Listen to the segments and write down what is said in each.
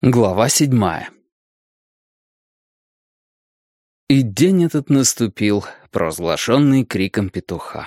Глава 7. И день этот наступил, провозглашенный криком петуха.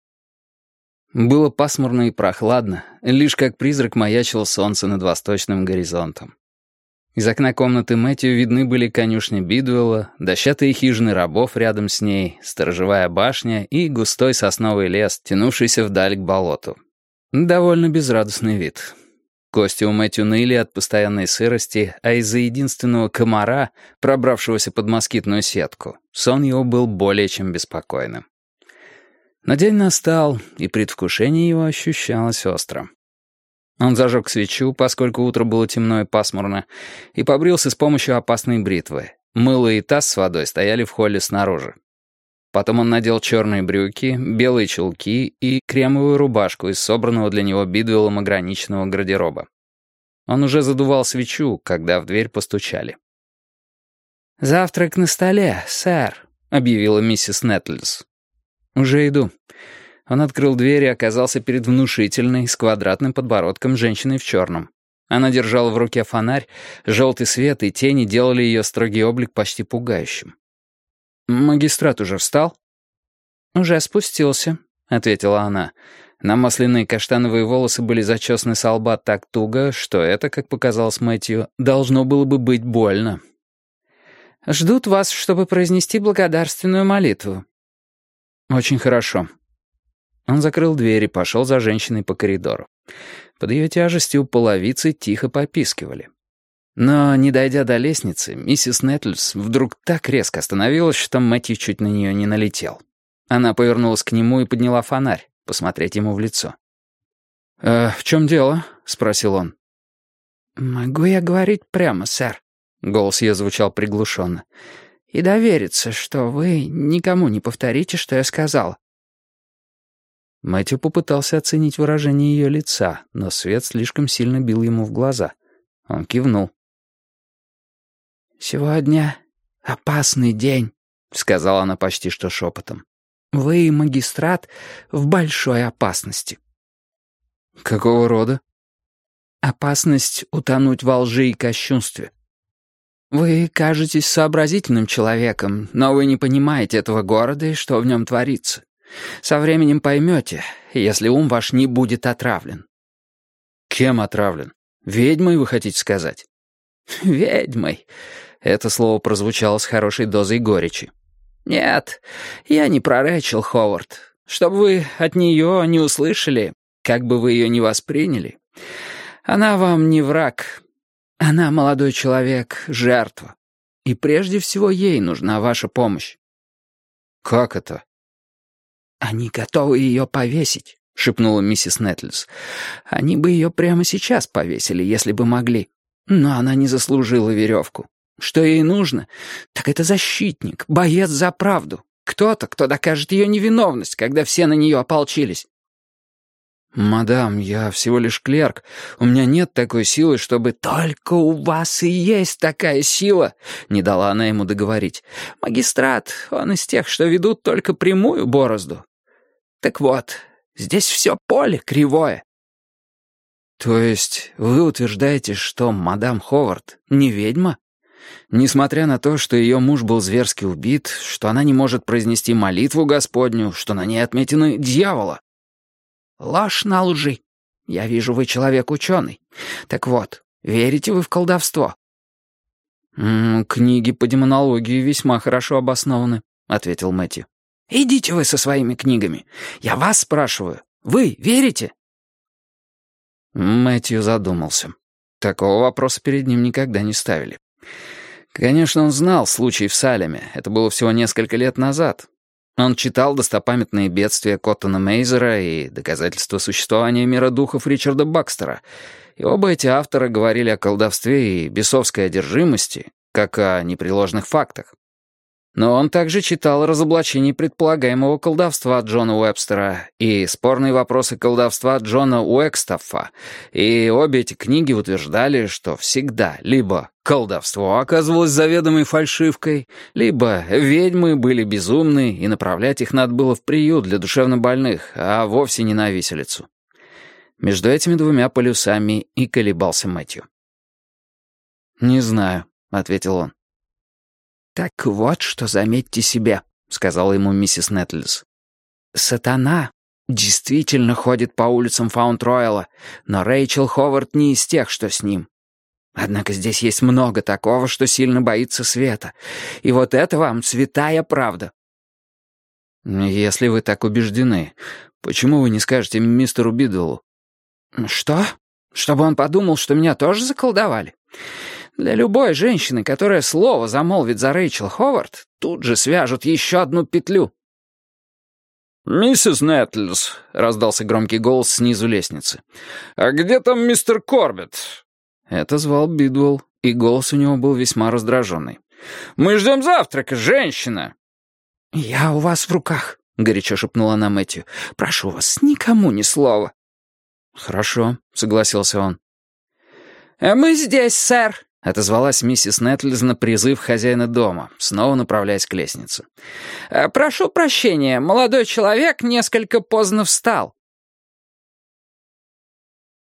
Было пасмурно и прохладно, лишь как призрак маячило солнце над восточным горизонтом. Из окна комнаты Мэтью видны были конюшня Бидуэлла, дощатые хижины рабов рядом с ней, сторожевая башня и густой сосновый лес, тянувшийся вдаль к болоту. Довольно безрадостный вид. Кости у Мэтью ныли от постоянной сырости, а из-за единственного комара, пробравшегося под москитную сетку, сон его был более чем беспокойным. Но день настал, и предвкушение его ощущалось остро. Он зажег свечу, поскольку утро было темно и пасмурно, и побрился с помощью опасной бритвы. Мыло и таз с водой стояли в холле снаружи. Потом он надел черные брюки, белые чулки и кремовую рубашку из собранного для него Бидуэллом ограниченного гардероба. Он уже задувал свечу, когда в дверь постучали. «Завтрак на столе, сэр», — объявила миссис Нетльс. «Уже иду». Он открыл дверь и оказался перед внушительной, с квадратным подбородком женщиной в черном. Она держала в руке фонарь, желтый свет и тени делали ее строгий облик почти пугающим. «Магистрат уже встал?» «Уже спустился», — ответила она. Намасленные каштановые волосы были зачесаны со лба так туго, что это, как показалось Мэтью, должно было бы быть больно. «Ждут вас, чтобы произнести благодарственную молитву». «Очень хорошо». Он закрыл дверь и пошел за женщиной по коридору. Под ее тяжестью половицы тихо попискивали. Но, не дойдя до лестницы, миссис Нетльс вдруг так резко остановилась, что Мэтью чуть на нее не налетел. Она повернулась к нему и подняла фонарь, посмотреть ему в лицо. «В чем дело?» — спросил он. «Могу я говорить прямо, сэр?» — голос ее звучал приглушенно. «И довериться, что вы никому не повторите, что я сказала». Мэтью попытался оценить выражение ее лица, но свет слишком сильно бил ему в глаза. Он кивнул. «Сегодня опасный день», — сказала она почти что шепотом. «Вы, магистрат, в большой опасности». «Какого рода?» «Опасность утонуть во лжи и кощунстве. Вы кажетесь сообразительным человеком, но вы не понимаете этого города и что в нем творится. Со временем поймете, если ум ваш не будет отравлен». «Кем отравлен? Ведьмой, вы хотите сказать?» «Ведьмой». Это слово прозвучало с хорошей дозой горечи. «Нет, я не про Рэйчел Ховард. Чтобы вы от нее не услышали, как бы вы ее ни восприняли. Она вам не враг. Она, молодой человек, жертва. И прежде всего ей нужна ваша помощь». «Как это?» «Они готовы ее повесить», — шепнула миссис Нетльс. «Они бы ее прямо сейчас повесили, если бы могли. Но она не заслужила веревку. Что ей нужно, так это защитник, боец за правду. Кто-то, кто докажет ее невиновность, когда все на нее ополчились». «Мадам, я всего лишь клерк. У меня нет такой силы, чтобы...» «Только у вас и есть такая сила», — не дала она ему договорить. «Магистрат, он из тех, что ведут только прямую борозду. Так вот, здесь все поле кривое». «То есть вы утверждаете, что мадам Ховард не ведьма? Несмотря на то, что ее муж был зверски убит, что она не может произнести молитву Господню, что на ней отметины дьявола?» «Ложь на лжи. Я вижу, вы человек ученый. Так вот, верите вы в колдовство?» «Книги по демонологии весьма хорошо обоснованы», — ответил Мэтью. «Идите вы со своими книгами. Я вас спрашиваю. Вы верите?» Мэтью задумался. Такого вопроса перед ним никогда не ставили. Конечно, он знал случай в Салеме. Это было всего несколько лет назад. Он читал достопамятные бедствия Коттона Мейзера и доказательства существования мира духов Ричарда Бакстера. И оба эти автора говорили о колдовстве и бесовской одержимости, как о непреложных фактах. Но он также читал о разоблачении предполагаемого колдовства Джона Уэбстера и спорные вопросы колдовства Джона Уэкстаффа, и обе эти книги утверждали, что всегда либо колдовство оказывалось заведомой фальшивкой, либо ведьмы были безумны, и направлять их надо было в приют для душевнобольных, а вовсе не на виселицу. Между этими двумя полюсами и колебался Мэтью. «Не знаю», — ответил он. «Так вот, что заметьте себе», — сказала ему миссис Нетлис. «Сатана действительно ходит по улицам Фаунд-Ройла, но Рэйчел Ховард не из тех, что с ним. Однако здесь есть много такого, что сильно боится света. И вот это вам святая правда». «Если вы так убеждены, почему вы не скажете мистеру Бидуэллу?» «Что? Чтобы он подумал, что меня тоже заколдовали? Для любой женщины, которая слово замолвит за Рэйчел Ховард, тут же свяжут еще одну петлю». «Миссис Нетлс», — раздался громкий голос снизу лестницы. «А где там мистер Корбетт?» Это звал Бидуэлл, и голос у него был весьма раздраженный. «Мы ждем завтрака, женщина!» «Я у вас в руках», — горячо шепнула она Мэтью. «Прошу вас, никому ни слова». «Хорошо», — согласился он. «Мы здесь, сэр», — отозвалась миссис Нетлис на призыв хозяина дома, снова направляясь к лестнице. «Прошу прощения, молодой человек несколько поздно встал».